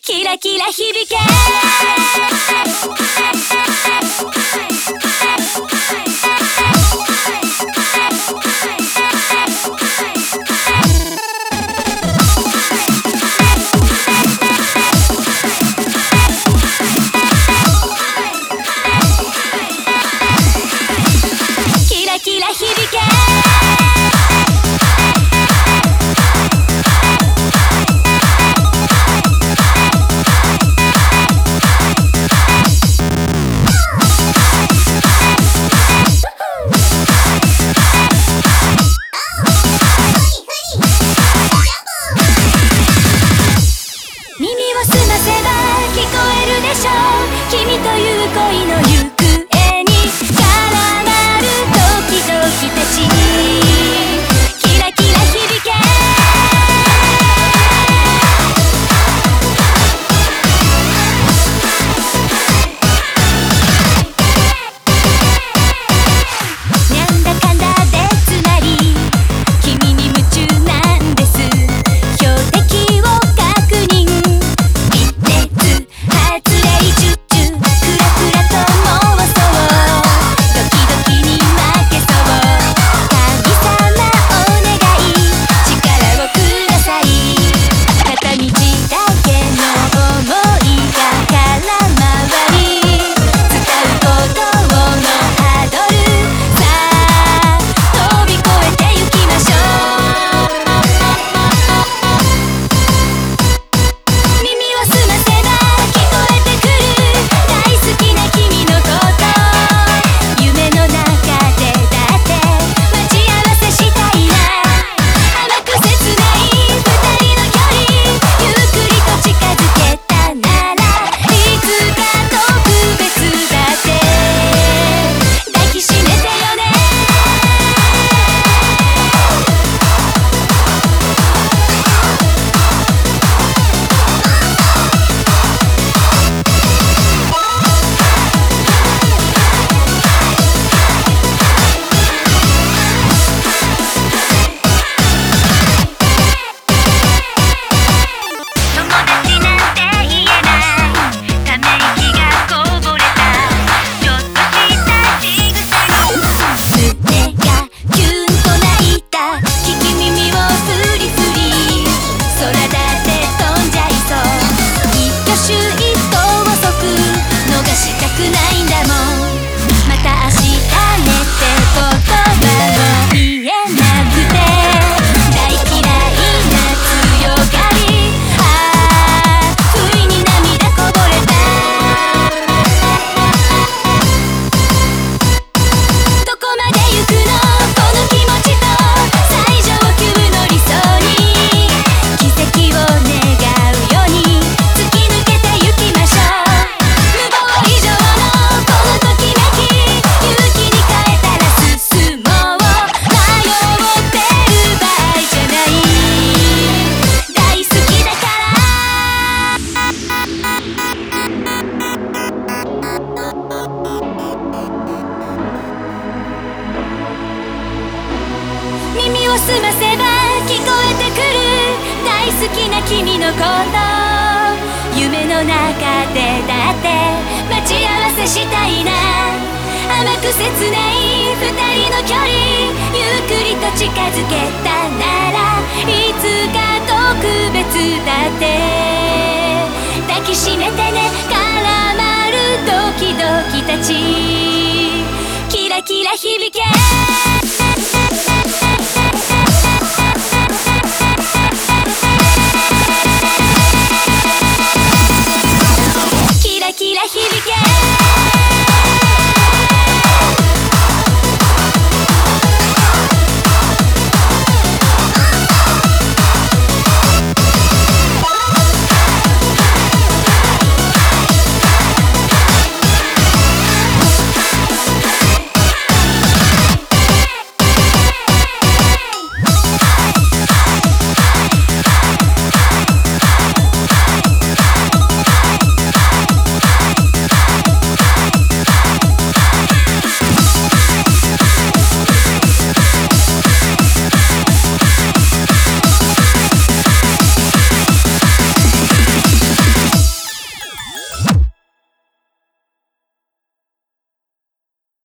キラキラ響けキラキラ響け耳を澄ませば聞こえるでしょう君という恋の行方に絡まるドキドキたちキラキラ響けなんだかんだでつまり君に夢中なんです標的を確認耳を澄ませば聞こえてくる大好きな君のこと夢の中でだって待ち合わせしたいな甘く切ない二人の距離ゆっくりと近づけたならいつか特別だって抱きしめてね絡まるドキドキたちキラキラ響け